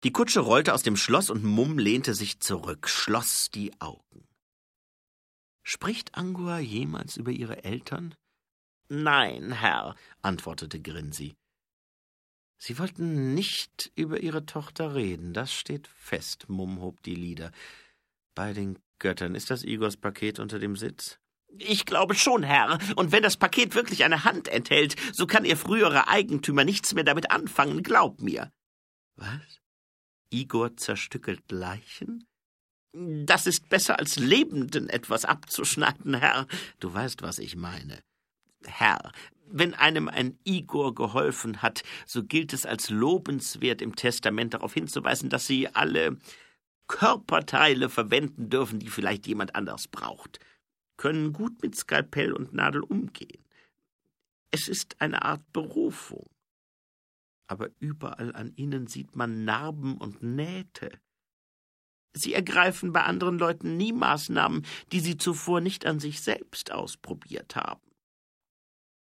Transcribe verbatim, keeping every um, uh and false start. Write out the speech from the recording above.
Die Kutsche rollte aus dem Schloss und Mumm lehnte sich zurück, schloss die Augen. »Spricht Angua jemals über ihre Eltern?« »Nein, Herr«, antwortete Grinsi. »Sie wollten nicht über ihre Tochter reden, das steht fest«, Mumm hob die Lider. »Bei den Göttern, ist das Igors Paket unter dem Sitz?« »Ich glaube schon, Herr, und wenn das Paket wirklich eine Hand enthält, so kann ihr früherer Eigentümer nichts mehr damit anfangen, glaub mir.« »Was? Igor zerstückelt Leichen?« »Das ist besser als Lebenden etwas abzuschneiden, Herr. Du weißt, was ich meine. Herr, wenn einem ein Igor geholfen hat, so gilt es als lobenswert, im Testament darauf hinzuweisen, dass sie alle Körperteile verwenden dürfen, die vielleicht jemand anders braucht, können gut mit Skalpell und Nadel umgehen. Es ist eine Art Berufung. Aber überall an ihnen sieht man Narben und Nähte. Sie ergreifen bei anderen Leuten nie Maßnahmen, die sie zuvor nicht an sich selbst ausprobiert haben.